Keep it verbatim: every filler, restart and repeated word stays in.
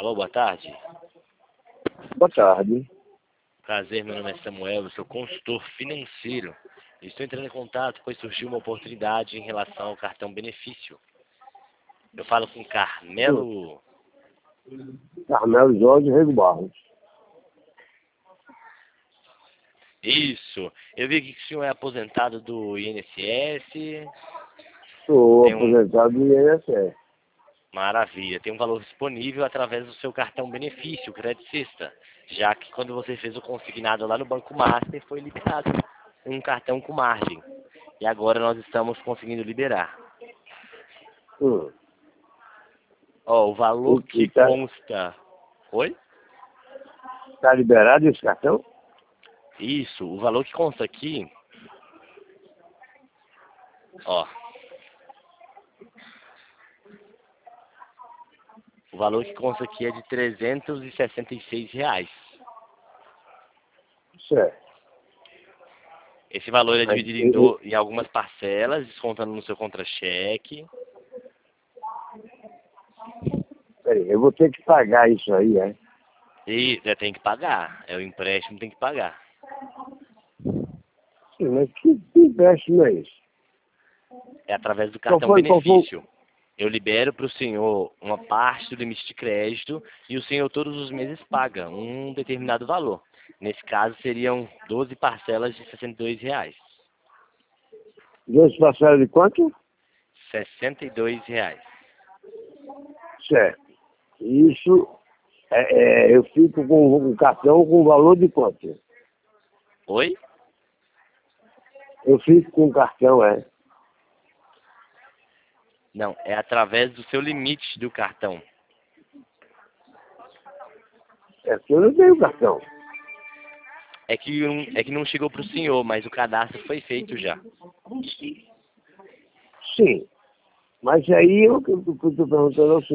Alô, boa tarde. Boa tarde. Prazer, meu nome é Samuel, eu sou consultor financeiro. Estou entrando em contato, pois surgiu uma oportunidade em relação ao cartão benefício. Eu falo com Carmelo. Carmelo Jorge Rego Barros. Isso. Eu vi aqui que o senhor é aposentado do I N S S. Sou Tem um... aposentado do I N S S. Maravilha. Tem um valor disponível através do seu cartão benefício, Credicista. Já que quando você fez o consignado lá no Banco Master, foi liberado um cartão com margem. E agora nós estamos conseguindo liberar. Hum. Ó, o valor E, que e tá, consta... Oi? tá liberado esse cartão? Isso, o valor que consta aqui... Ó. O valor que consta aqui é de trezentos e sessenta e seis reais. Certo. Esse valor é Mas, dividido em, eu, do... em algumas parcelas, descontando no seu contra-cheque. peraí, eu vou ter que pagar isso aí, é? E já tem que pagar. É o empréstimo, tem que pagar. Sim, mas que, que empréstimo é esse? É através do Qual cartão foi, qual foi? benefício. Eu libero para o senhor uma parte do limite de crédito e o senhor todos os meses paga um determinado valor. Nesse caso seriam doze parcelas de sessenta e dois reais. Dois parcelas de quanto? sessenta e dois reais. Certo. Isso, é, é, eu fico com um cartão com valor de quanto? Oi? Eu fico com um cartão, é? Não, é através do seu limite do cartão. É que eu não tenho cartão. É que, um, é que não chegou para o senhor, mas o cadastro foi feito já. Sim. Mas aí eu que estou perguntando ao senhor.